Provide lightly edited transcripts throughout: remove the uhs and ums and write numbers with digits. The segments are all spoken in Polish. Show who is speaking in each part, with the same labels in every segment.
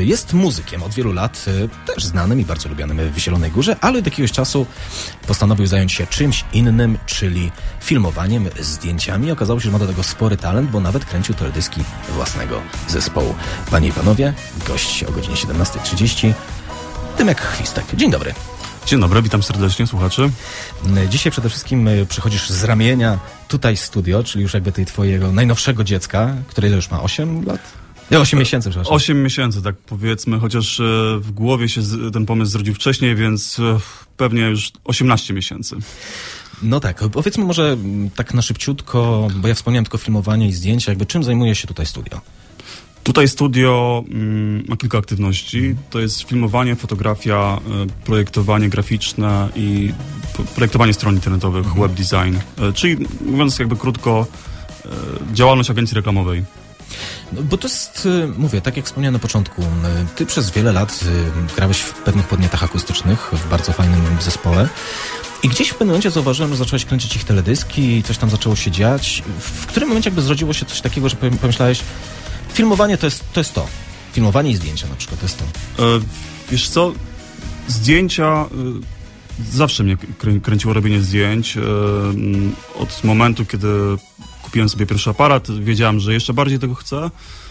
Speaker 1: Jest muzykiem od wielu lat, też znanym i bardzo lubianym w Zielonej Górze, ale od jakiegoś czasu postanowił zająć się czymś innym, czyli filmowaniem, zdjęciami. Okazało się, że ma do tego spory talent, bo nawet kręcił teledyski własnego zespołu. Panie i panowie, gość o godzinie 17:30, Tymek Chwistek. Dzień dobry.
Speaker 2: Dzień dobry, witam serdecznie słuchaczy.
Speaker 1: Dzisiaj przede wszystkim przychodzisz z ramienia tutaj studio, czyli już jakby tej twojego najnowszego dziecka, które już ma 8 lat? 8 miesięcy, przepraszam.
Speaker 2: 8 miesięcy, tak powiedzmy, chociaż w głowie się ten pomysł zrodził wcześniej, więc pewnie już 18 miesięcy.
Speaker 1: No tak, powiedzmy może tak na szybciutko, bo ja wspomniałem tylko filmowanie i zdjęcia, jakby czym zajmuje się tutaj studio?
Speaker 2: Tutaj studio ma kilka aktywności. To jest filmowanie, fotografia, projektowanie graficzne i projektowanie stron internetowych, web design. Czyli mówiąc jakby krótko, działalność agencji reklamowej.
Speaker 1: No, bo to jest, mówię, tak jak wspomniałem na początku, ty przez wiele lat grałeś w pewnych podnietach akustycznych, w bardzo fajnym zespole i gdzieś w pewnym momencie zauważyłem, że zacząłeś kręcić ich teledyski, coś tam zaczęło się dziać. W którym momencie jakby zrodziło się coś takiego, że pomyślałeś, filmowanie to jest to. Filmowanie i zdjęcia na przykład to jest to.
Speaker 2: Wiesz co, zdjęcia... Zawsze mnie kręciło robienie zdjęć. Od momentu, kiedy kupiłem sobie pierwszy aparat, wiedziałem, że jeszcze bardziej tego chcę.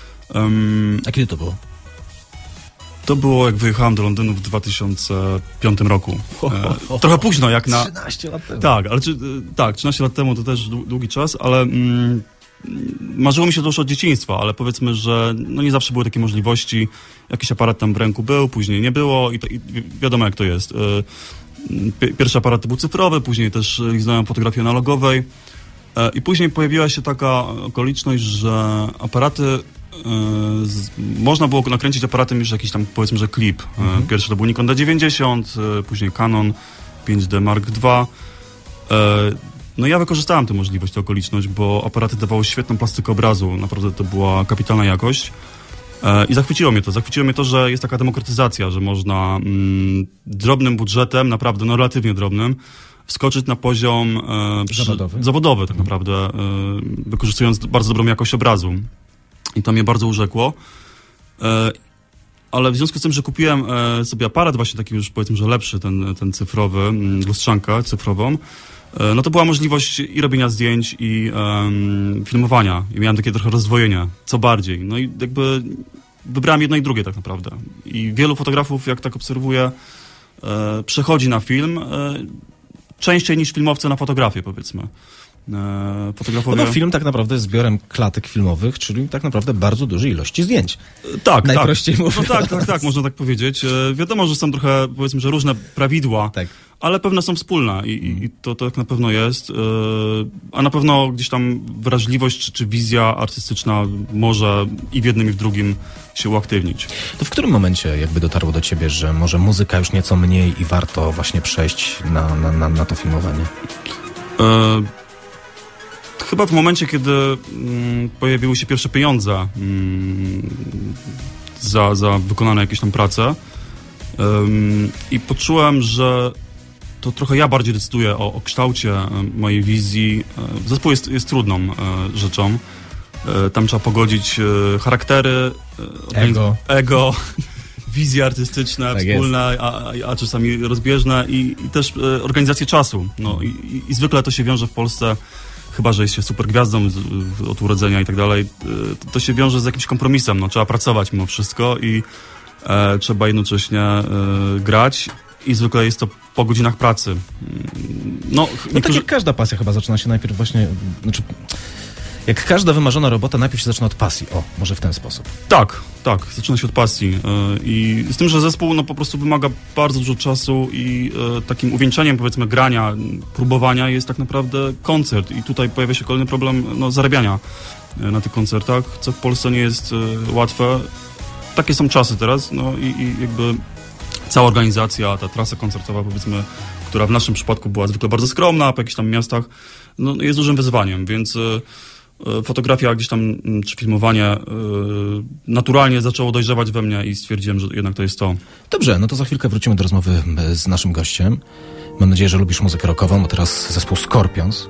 Speaker 1: A kiedy to było?
Speaker 2: To było, jak wyjechałem do Londynu w 2005 roku. Trochę późno, jak na...
Speaker 1: 13 lat temu.
Speaker 2: Tak, ale 13 lat temu to też długi czas, ale marzyło mi się to już od dzieciństwa, ale powiedzmy, że no nie zawsze były takie możliwości. Jakiś aparat tam w ręku był, później nie było i wiadomo, jak to jest. Pierwszy aparat był cyfrowy, później też liznąłem fotografii analogowej i później pojawiła się taka okoliczność, że aparaty można było nakręcić aparatem już jakiś tam, powiedzmy, że klip. Pierwszy to był Nikon D90, później Canon 5D Mark II. No ja wykorzystałem tę możliwość, tę okoliczność, bo aparaty dawały świetną plastykę obrazu, naprawdę to była kapitalna jakość. I zachwyciło mnie to, że jest taka demokratyzacja, że można drobnym budżetem, naprawdę no relatywnie drobnym, wskoczyć na poziom zawodowy tak naprawdę, wykorzystując bardzo dobrą jakość obrazu. I to mnie bardzo urzekło. Ale w związku z tym, że kupiłem sobie aparat właśnie taki już, powiedzmy, że lepszy, ten cyfrowy, lustrzankę cyfrową, no to była możliwość i robienia zdjęć, i filmowania. I miałem takie trochę rozdwojenie, co bardziej. No i jakby wybrałem jedno i drugie tak naprawdę. I wielu fotografów, jak tak obserwuję, przechodzi na film częściej niż filmowcy na fotografię, powiedzmy.
Speaker 1: Fotografowie... No bo film tak naprawdę jest zbiorem klatek filmowych, czyli tak naprawdę bardzo dużej ilości zdjęć.
Speaker 2: Tak,
Speaker 1: najprościej mówiąc.
Speaker 2: No tak, można tak powiedzieć. Wiadomo, że są trochę, powiedzmy, że różne prawidła,
Speaker 1: tak,
Speaker 2: ale pewne są wspólne i to tak na pewno jest. A na pewno gdzieś tam wrażliwość czy wizja artystyczna może i w jednym, i w drugim się uaktywnić.
Speaker 1: To w którym momencie jakby dotarło do ciebie, że może muzyka już nieco mniej i warto właśnie przejść na to filmowanie?
Speaker 2: Chyba w momencie, kiedy pojawiły się pierwsze pieniądze za wykonane jakieś tam prace i poczułem, że to trochę ja bardziej decyduję o kształcie mojej wizji. Zespół jest trudną rzeczą. Tam trzeba pogodzić charaktery, ego wizje artystyczne, tak wspólne, a czasami rozbieżne i też organizację czasu. No, i zwykle to się wiąże w Polsce, chyba że jest się super gwiazdą od urodzenia i tak dalej, to się wiąże z jakimś kompromisem. No, trzeba pracować mimo wszystko i trzeba jednocześnie grać i zwykle jest to po godzinach pracy.
Speaker 1: No tak jak każda pasja chyba zaczyna się najpierw właśnie, znaczy jak każda wymarzona robota najpierw się zaczyna od pasji. O, może w ten sposób.
Speaker 2: Tak, zaczyna się od pasji. I z tym, że zespół no po prostu wymaga bardzo dużo czasu i takim uwieńczeniem, powiedzmy, grania, próbowania jest tak naprawdę koncert. I tutaj pojawia się kolejny problem zarabiania na tych koncertach, co w Polsce nie jest łatwe. Takie są czasy teraz, no i jakby cała organizacja, ta trasa koncertowa, powiedzmy, która w naszym przypadku była zwykle bardzo skromna, po jakichś tam miastach, no jest dużym wyzwaniem, więc fotografia gdzieś tam, czy filmowanie naturalnie zaczęło dojrzewać we mnie i stwierdziłem, że jednak to jest to.
Speaker 1: Dobrze, no to za chwilkę wrócimy do rozmowy z naszym gościem. Mam nadzieję, że lubisz muzykę rockową, bo teraz zespół Scorpions.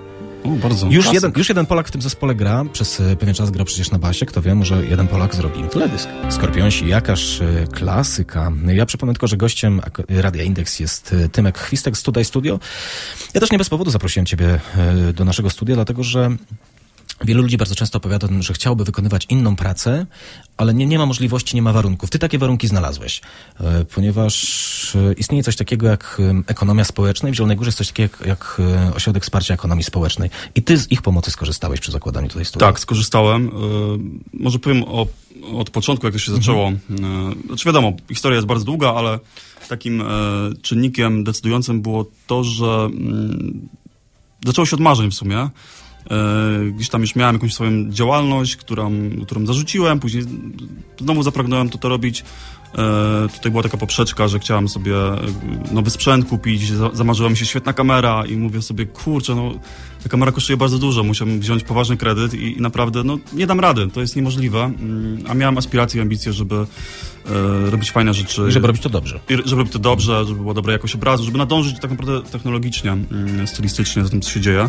Speaker 2: Bardzo.
Speaker 1: Już jeden Polak w tym zespole gra, przez pewien czas grał przecież na basie, kto wie, może jeden Polak zrobi im teledysk. Skorpionsi, jakaż klasyka. Ja przypomnę tylko, że gościem Radia Indeks jest Tymek Chwistek z Tutaj Studio. Ja też nie bez powodu zaprosiłem ciebie do naszego studia, dlatego że wielu ludzi bardzo często opowiada, że chciałoby wykonywać inną pracę, ale nie ma możliwości, nie ma warunków. Ty takie warunki znalazłeś, ponieważ istnieje coś takiego jak ekonomia społeczna i w Zielonej Górze jest coś takiego jak Ośrodek Wsparcia Ekonomii Społecznej. I ty z ich pomocy skorzystałeś przy zakładaniu tutaj studia.
Speaker 2: Tak, skorzystałem. Może powiem od początku, jak to się zaczęło. Znaczy wiadomo, historia jest bardzo długa, ale takim czynnikiem decydującym było to, że zaczęło się od marzeń w sumie. Gdzieś tam już miałem jakąś swoją działalność, którą zarzuciłem, później znowu zapragnąłem to robić. Tutaj była taka poprzeczka, że chciałem sobie nowy sprzęt kupić, zamarzyła mi się świetna kamera i mówię sobie, kurczę, no ta kamera kosztuje bardzo dużo, musiałem wziąć poważny kredyt i naprawdę, no nie dam rady, to jest niemożliwe, a miałem aspiracje i ambicje, żeby robić fajne rzeczy.
Speaker 1: I żeby robić to dobrze.
Speaker 2: Żeby robić to dobrze, żeby była dobra jakość obrazu, żeby nadążyć tak naprawdę technologicznie, stylistycznie za tym, co się dzieje.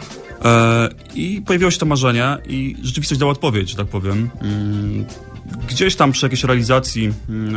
Speaker 2: I pojawiło się to marzenie i rzeczywistość dała odpowiedź, że tak powiem. Gdzieś tam przy jakiejś realizacji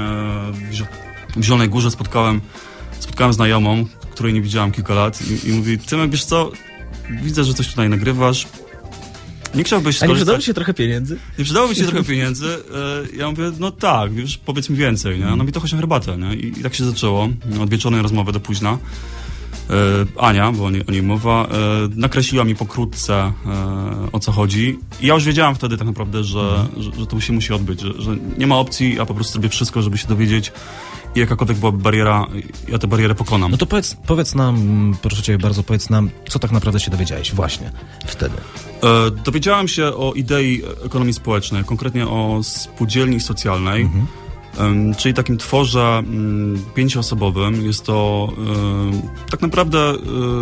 Speaker 2: w Zielonej Górze spotkałem znajomą, której nie widziałem kilka lat i mówi, Tymek, wiesz co, widzę, że coś tutaj nagrywasz. Nie chciałbyś skorzystać...
Speaker 1: A nie przydało ci się trochę pieniędzy?
Speaker 2: Nie przydałoby się trochę pieniędzy. Ja mówię, no tak, już powiedz mi więcej, nie? No mi to chodzi o herbatę, nie? I tak się zaczęło, od wieczornej rozmowy do późna. Ania, bo o niej mowa, nakreśliła mi pokrótce, o co chodzi. I ja już wiedziałem wtedy tak naprawdę, że to się musi odbyć, że nie ma opcji, ja po prostu zrobię wszystko, żeby się dowiedzieć i jakakolwiek byłaby bariera, ja tę barierę pokonam.
Speaker 1: No to powiedz nam, proszę cię bardzo, powiedz nam, co tak naprawdę się dowiedziałeś właśnie wtedy.
Speaker 2: Dowiedziałem się o idei ekonomii społecznej, konkretnie o spółdzielni socjalnej. Czyli takim tworze 5-osobowym. Jest to tak naprawdę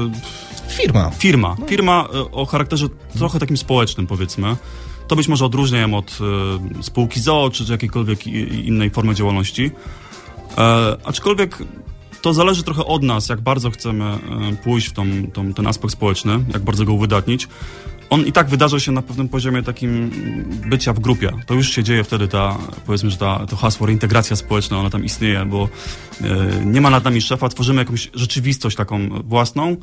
Speaker 2: firma o charakterze trochę takim społecznym, powiedzmy. To być może odróżnia ją od spółki z.o.o. czy jakiejkolwiek innej formy działalności. Aczkolwiek to zależy trochę od nas, jak bardzo chcemy pójść w ten aspekt społeczny, jak bardzo go uwydatnić. On i tak wydarza się na pewnym poziomie takim bycia w grupie. To już się dzieje wtedy powiedzmy, że to hasło reintegracja społeczna, ona tam istnieje, bo nie ma nad nami szefa, tworzymy jakąś rzeczywistość taką własną.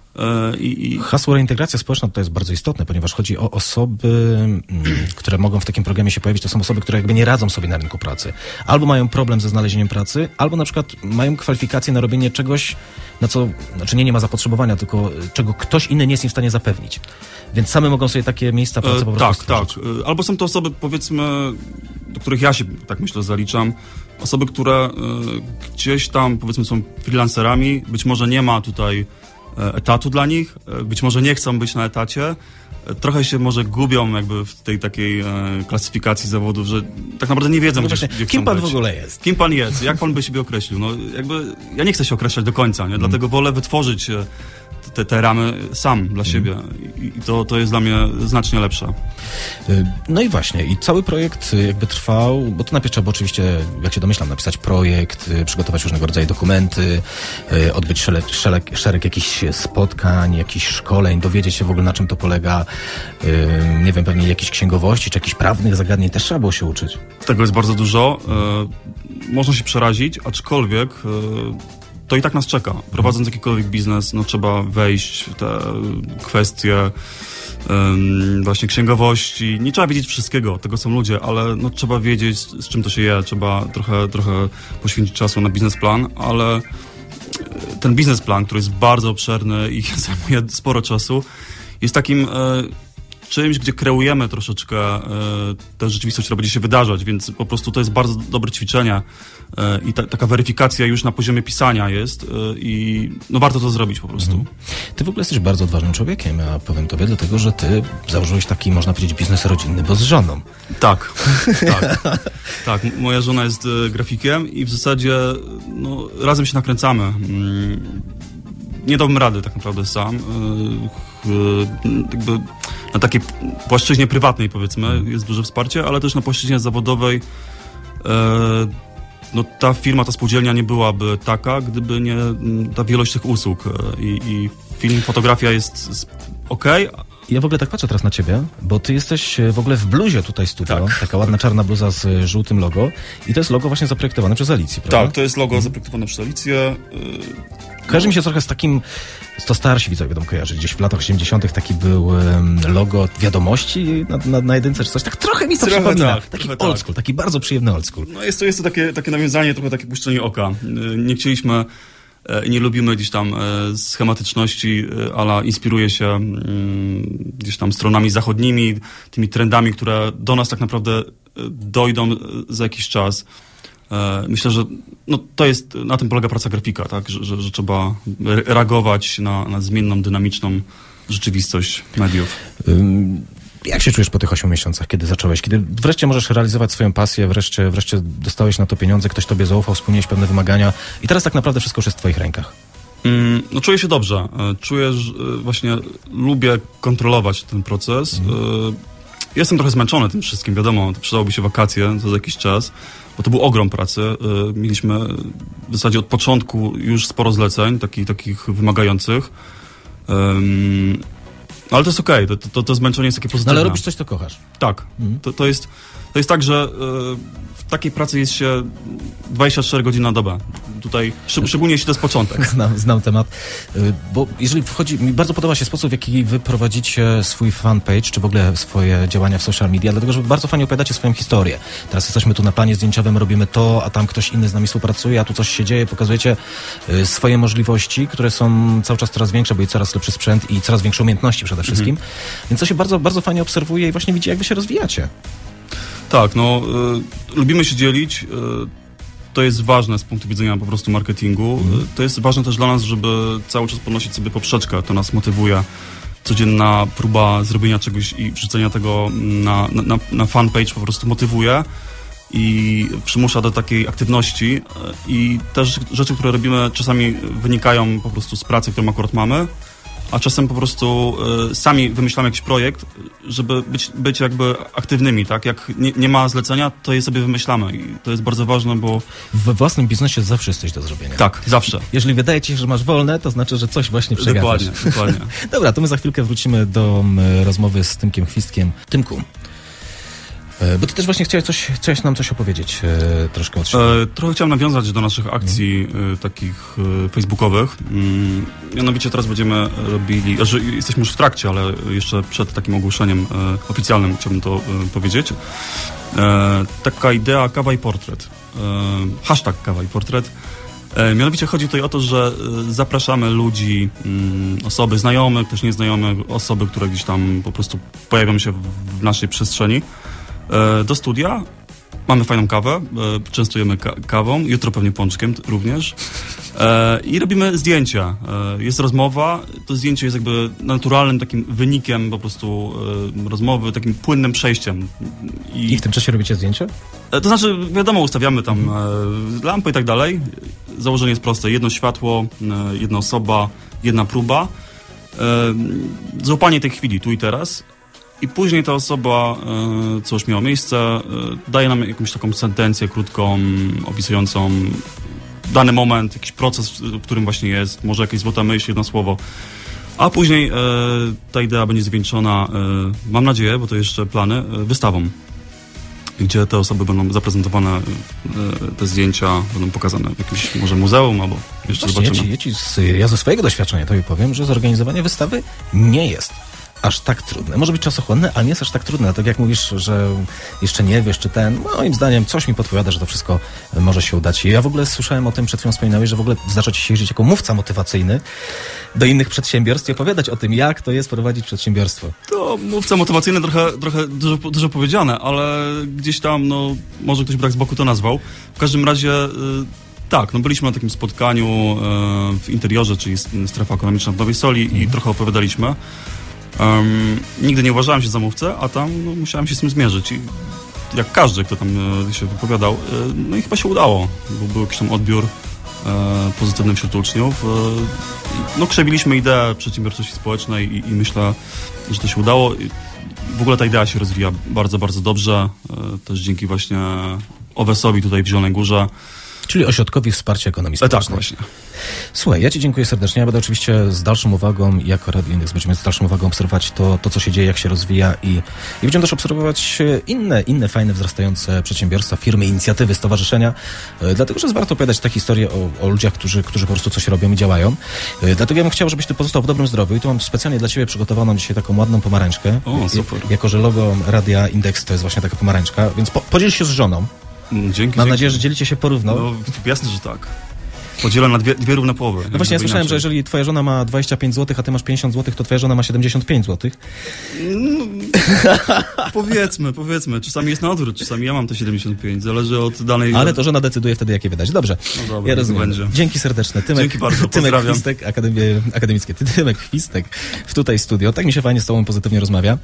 Speaker 1: Hasło reintegracja społeczna to jest bardzo istotne, ponieważ chodzi o osoby, które mogą w takim programie się pojawić. To są osoby, które jakby nie radzą sobie na rynku pracy. Albo mają problem ze znalezieniem pracy, albo na przykład mają kwalifikacje na robienie czegoś, na co, znaczy nie ma zapotrzebowania, tylko czego ktoś inny nie jest im w stanie zapewnić. Więc same mogą sobie takie miejsca pracy po prostu stworzyć.
Speaker 2: Tak. Albo są to osoby, powiedzmy, do których ja się, tak myślę, zaliczam. Osoby, które gdzieś tam, powiedzmy, są freelancerami. Być może nie ma tutaj etatu dla nich, być może nie chcą być na etacie, trochę się może gubią jakby w tej takiej klasyfikacji zawodów, że tak naprawdę nie wiedzą, gdzie chcą
Speaker 1: kim pan
Speaker 2: być.
Speaker 1: w ogóle jest?
Speaker 2: Kim pan jest? Jak pan by siebie określił? No jakby ja nie chcę się określać do końca, nie? Dlatego wolę wytworzyć te ramy sam dla siebie i to jest dla mnie znacznie lepsze.
Speaker 1: No i właśnie, i cały projekt jakby trwał, bo to najpierw trzeba było oczywiście, jak się domyślam, napisać projekt, przygotować różnego rodzaju dokumenty, odbyć szereg jakichś spotkań, jakichś szkoleń, dowiedzieć się w ogóle, na czym to polega, nie wiem, pewnie jakiejś księgowości, czy jakichś prawnych zagadnień też trzeba było się uczyć.
Speaker 2: Tego jest bardzo dużo. Można się przerazić, aczkolwiek to i tak nas czeka. Prowadząc jakikolwiek biznes, no trzeba wejść w te kwestie właśnie księgowości. Nie trzeba wiedzieć wszystkiego, tego są ludzie, ale no trzeba wiedzieć, z czym to się je. Trzeba trochę poświęcić czasu na biznesplan, ale ten biznesplan, który jest bardzo obszerny i zajmuje sporo czasu, jest takim czymś, gdzie kreujemy troszeczkę tę rzeczywistość, która będzie się wydarzać, więc po prostu to jest bardzo dobre ćwiczenie i taka weryfikacja już na poziomie pisania jest i no warto to zrobić po prostu.
Speaker 1: Ty w ogóle jesteś bardzo odważnym człowiekiem, ja powiem tobie, dlatego, że ty założyłeś taki, można powiedzieć, biznes rodzinny, bo z żoną.
Speaker 2: Tak. Moja żona jest grafikiem i w zasadzie no, razem się nakręcamy. Nie dałbym rady tak naprawdę sam. Jakby na takiej płaszczyźnie prywatnej, powiedzmy, jest duże wsparcie, ale też na płaszczyźnie zawodowej no, ta firma, ta spółdzielnia nie byłaby taka, gdyby nie ta wielość tych usług. I film, fotografia jest okej.
Speaker 1: Ja w ogóle tak patrzę teraz na ciebie, bo ty jesteś w ogóle w bluzie tutaj studio.
Speaker 2: Tak.
Speaker 1: Taka ładna czarna bluza z żółtym logo. I to jest logo właśnie zaprojektowane przez Alicję, prawda?
Speaker 2: Tak, to jest logo zaprojektowane przez Alicję.
Speaker 1: Kojarzy mi się trochę z takim, to starsi widzowie będą kojarzyć, gdzieś w latach 80. taki był logo wiadomości na jedynce czy coś, tak trochę mi to przypomina.
Speaker 2: Tak,
Speaker 1: taki old school, taki bardzo przyjemny old school.
Speaker 2: No jest to takie nawiązanie, trochę takie puszczenie oka. Nie chcieliśmy i nie lubimy gdzieś tam schematyczności, ale inspiruje się gdzieś tam stronami zachodnimi, tymi trendami, które do nas tak naprawdę dojdą za jakiś czas. Myślę, że no, to jest, na tym polega praca grafika, tak? Że trzeba reagować na zmienną, dynamiczną rzeczywistość mediów.
Speaker 1: Jak się czujesz po tych 8 miesiącach, kiedy zacząłeś? Kiedy wreszcie możesz realizować swoją pasję, wreszcie dostałeś na to pieniądze, ktoś tobie zaufał, spełniłeś pewne wymagania i teraz tak naprawdę wszystko już jest w twoich rękach.
Speaker 2: No czuję się dobrze. Czuję, że właśnie lubię kontrolować ten proces. Jestem trochę zmęczony tym wszystkim, wiadomo, przydałoby się wakacje za jakiś czas, bo to był ogrom pracy. Mieliśmy w zasadzie od początku już sporo zleceń, takich wymagających. Ale to jest okej, to zmęczenie jest takie pozytywne.
Speaker 1: No ale robisz coś, co kochasz.
Speaker 2: Tak. To jest tak, że w takiej pracy jest się 24 godziny na dobę. Tutaj szczególnie jeśli to jest początek.
Speaker 1: Znam temat, bo jeżeli wchodzi, mi bardzo podoba się sposób, w jaki wy prowadzicie swój fanpage, czy w ogóle swoje działania w social media, dlatego, że bardzo fajnie opowiadacie swoją historię. Teraz jesteśmy tu na planie zdjęciowym, robimy to, a tam ktoś inny z nami współpracuje, a tu coś się dzieje, pokazujecie swoje możliwości, które są cały czas coraz większe, bo i coraz lepszy sprzęt i coraz większe umiejętności przede wszystkim. Więc to się bardzo, bardzo fajnie obserwuje i właśnie widzi, jak wy się rozwijacie.
Speaker 2: Tak, no lubimy się dzielić. To jest ważne z punktu widzenia po prostu marketingu. To jest ważne też dla nas, żeby cały czas podnosić sobie poprzeczkę. To nas motywuje. Codzienna próba zrobienia czegoś i wrzucenia tego na fanpage po prostu motywuje i przymusza do takiej aktywności. I też rzeczy, które robimy, czasami wynikają po prostu z pracy, którą akurat mamy, a czasem po prostu sami wymyślamy jakiś projekt, żeby być jakby aktywnymi, tak? Jak nie ma zlecenia, to je sobie wymyślamy i to jest bardzo ważne, bo...
Speaker 1: We własnym biznesie zawsze jest coś do zrobienia.
Speaker 2: Tak, zawsze.
Speaker 1: Jeżeli wydaje ci się, że masz wolne, to znaczy, że coś właśnie przegapisz.
Speaker 2: Dokładnie.
Speaker 1: Dobra, to my za chwilkę wrócimy do rozmowy z Tymkiem Chwistkiem. Tymku, bo ty też właśnie chciałeś nam coś opowiedzieć troszkę od siebie.
Speaker 2: Trochę chciałem nawiązać do naszych akcji takich facebookowych. Mianowicie teraz będziemy robili, jesteśmy już w trakcie, ale jeszcze przed takim ogłoszeniem oficjalnym chciałbym to powiedzieć. Taka idea kawa i portret. Hashtag kawa i portret. Mianowicie chodzi tutaj o to, że zapraszamy ludzi, osoby znajome, też nieznajome, osoby, które gdzieś tam po prostu pojawią się w naszej przestrzeni do studia. Mamy fajną kawę, częstujemy kawą, jutro pewnie pączkiem również i robimy zdjęcia. Jest rozmowa, to zdjęcie jest jakby naturalnym takim wynikiem po prostu rozmowy, takim płynnym przejściem.
Speaker 1: I w tym czasie robicie zdjęcia?
Speaker 2: To znaczy, wiadomo, ustawiamy tam lampy i tak dalej. Założenie jest proste. Jedno światło, jedna osoba, jedna próba. Złapanie tej chwili, tu i teraz. I później ta osoba, co już miało miejsce, daje nam jakąś taką sentencję krótką, opisującą dany moment, jakiś proces, w którym właśnie jest, może jakieś złota myśl, jedno słowo. A później ta idea będzie zwieńczona, mam nadzieję, bo to jeszcze plany, wystawą, gdzie te osoby będą zaprezentowane, te zdjęcia będą pokazane w jakimś może muzeum, albo jeszcze
Speaker 1: właśnie,
Speaker 2: zobaczymy.
Speaker 1: Ja ze swojego doświadczenia tobie powiem, że zorganizowanie wystawy nie jest aż tak trudne. Może być czasochłonne, ale nie jest aż tak trudne. Tak jak mówisz, że jeszcze nie wiesz, czy moim zdaniem coś mi podpowiada, że to wszystko może się udać. Ja w ogóle słyszałem o tym, przed chwilą wspominałeś, że w ogóle zdarza ci się jeździć jako mówca motywacyjny do innych przedsiębiorstw i opowiadać o tym, jak to jest prowadzić przedsiębiorstwo.
Speaker 2: To mówca motywacyjny trochę dużo powiedziane, ale gdzieś tam, może ktoś by tak z boku to nazwał. W każdym razie... Tak, byliśmy na takim spotkaniu w Interiorze, czyli strefa ekonomiczna w Nowej Soli i trochę opowiadaliśmy. Nigdy nie uważałem się za mówcę, a tam musiałem się z tym zmierzyć. I jak każdy, kto tam się wypowiadał, i chyba się udało, bo był jakiś tam odbiór pozytywny wśród uczniów. Krzewiliśmy ideę przedsiębiorczości społecznej i myślę, że to się udało. W ogóle ta idea się rozwija bardzo, bardzo dobrze. Też dzięki właśnie OWES-owi tutaj w Zielonej Górze.
Speaker 1: Czyli Ośrodkowi Wsparcia Ekonomii
Speaker 2: Tak,
Speaker 1: Społecznej.
Speaker 2: właśnie.
Speaker 1: Słuchaj, ja Ci dziękuję serdecznie. Ja będę oczywiście z dalszą uwagą, jako Radio Indeks będziemy z dalszą uwagą obserwować to, co się dzieje, jak się rozwija i będziemy też obserwować inne fajne, wzrastające przedsiębiorstwa, firmy, inicjatywy, stowarzyszenia, dlatego, że warto opowiadać te historie o ludziach, którzy po prostu coś robią i działają. Dlatego ja bym chciał, żebyś Ty pozostał w dobrym zdrowiu i tu mam specjalnie dla Ciebie przygotowaną dzisiaj taką ładną pomarańczkę.
Speaker 2: O, super.
Speaker 1: Jako, że logo Radia Indeks to jest właśnie taka pomarańczka, więc podziel się z żoną.
Speaker 2: Dzięki.
Speaker 1: Mam nadzieję, że dzielicie się porówno.
Speaker 2: No, jasne, że tak. Podzielę na dwie równe połowy.
Speaker 1: No właśnie, ja słyszałem, że jeżeli twoja żona ma 25 zł, a ty masz 50 zł, to twoja żona ma 75 zł.
Speaker 2: Powiedzmy. Czasami jest na odwrót, czasami ja mam te 75. Zależy od danej...
Speaker 1: Ale to żona decyduje wtedy, jakie wydać. Dobrze.
Speaker 2: No dobra,
Speaker 1: ja rozumiem.
Speaker 2: będzie.
Speaker 1: Dzięki serdeczne.
Speaker 2: Dzięki bardzo,
Speaker 1: Tymek
Speaker 2: pozdrawiam.
Speaker 1: Chwistek, akademickie. Tymek Chwistek w tutaj studio. Tak mi się fajnie z tobą pozytywnie rozmawia.